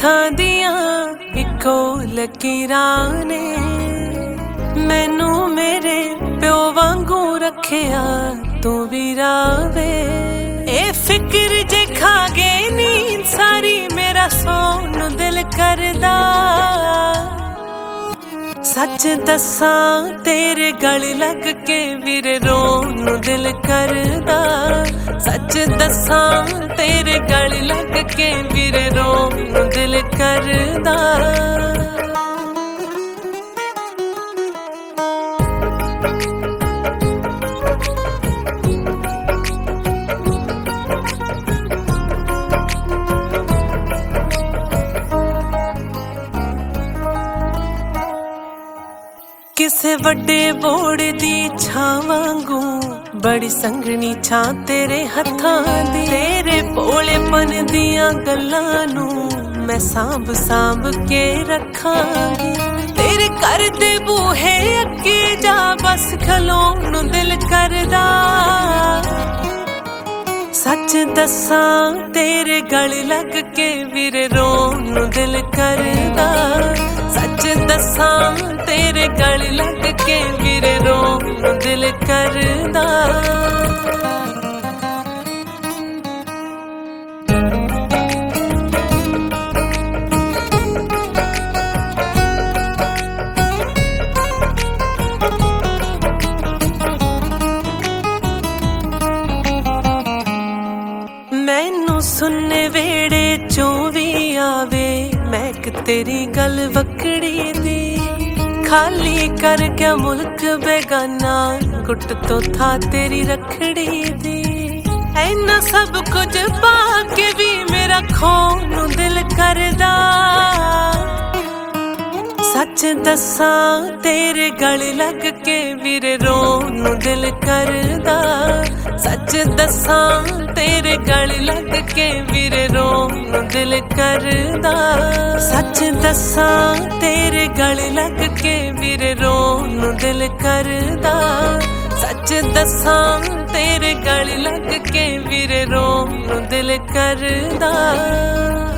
ਹੱਥਾਂ ਦੀਆਂ ਇੱਕੋ ਲਕੀਰਾਂ ਨੇ ਮੈਨੂੰ ਮੇਰੇ ਪਿਓ ਵਾਂਗੂ ਰੱਖਿਆ ਤੂੰ ਵੀ ਰਾਵੇ। ਇਹ ਫਿਕਰ ਜੇ ਖਾ ਗਏ ਨੀਂਦ ਸਾਰੀ ਮੇਰਾ ਸੌਣ ਨੂੰ ਦਿਲ ਕਰਦਾ। ਸੱਚ ਦੱਸਾਂ ਤੇਰੇ ਗਲ ਲੱਗ ਕੇ ਵੀਰੇ ਰੋਣ ਨੂੰ ਦਿਲ ਕਰਦਾ। ਸੱਚ ਦੱਸਾਂ ਤੇਰੇ ਗਲ ਲੱਗ ਕੇ ਵੀਰੇ ਰੋਣ ਨੂੰ ਦਿਲ ਕਰਦਾ। ਕਿਸੇ ਵੱਡੇ ਬੋੜ ਦੀ ਛਾਂ ਵਾਂਗੂ ਬੜੀ ਸੰਘਣੀ ਛਾਂ ਤੇਰੇ ਹੱਥਾਂ ਦੀ। ਤੇਰੇ ਭੋਲੇਪਨ ਦੀਆਂ ਗੱਲਾਂ ਨੂੰ ਮੈਂ ਸਾਂਭ ਸਾਂਭ ਕੇ ਰੱਖਾਂਗੀ। ਤੇਰੇ ਘਰ ਦੇ ਬੂਹੇ ਅੱਗੇ ਜਾ ਬਸ ਖਲੋਣ ਨੂੰ ਦਿਲ ਕਰਦਾ। ਸੱਚ ਦੱਸਾਂ ਤੇਰੇ ਗਲ ਲੱਗ ਕੇ ਵੀਰੇ ਰੋਣ ਨੂੰ ਦਿਲ ਕਰਦਾ। ਸੱਚ ਦੱਸਾਂ ਤੇਰੇ ਗਲ ਲੱਗ ਕੇ ਵੀਰੇ ਰੋਣ ਨੂੰ ਦਿਲ ਕਰਦਾ। ਮੈਨੂੰ ਸੁਣਨੇ ਵੇੜੇ ਚੋਂ ਵੀ ਆਵੇ ਮਹਿਕ ਤੇਰੀ ਗੱਲ ਵਕੜੀ ਦੀ। ਖਾਲੀ ਕਰ ਗਿਆ ਮੁਲਕ ਬੇਗਾਨਾ ਗੁੱਟ ਤੋਂ ਥਾਂ ਤੇਰੀ ਰੱਖੜੀ ਦੀ। ਇੰਨਾ ਸਭ ਕੁਝ ਪਾ ਕੇ ਵੀ ਮੇਰਾ ਖੋਣ ਨੂੰ ਦਿਲ ਕਰਦਾ। ਸੱਚ ਦੱਸਾਂ ਤੇਰੇ ਗਲ ਲੱਗ ਕੇ ਵੀਰੇ ਰੋਣ ਨੂੰ ਦਿਲ ਕਰਦਾ। ਸੱਚ ਦੱਸਾਂ ਤੇਰੇ ਗਲ ਲੱਗ ਕੇ ਵੀਰੇ ਰੋਣ ਨੂੰ ਦਿਲ ਕਰਦਾ। ਸੱਚ ਦੱਸਾਂ ਤੇਰੇ ਗਲ ਲੱਗ ਕੇ ਵੀਰੇ ਰੋਣ ਨੂੰ ਦਿਲ ਕਰਦਾ। ਸੱਚ ਦੱਸਾਂ ਤੇਰੇ ਗਲ ਲੱਗ ਕੇ ਵੀਰੇ ਰੋਣ ਨੂੰ ਦਿਲ ਕਰਦਾ।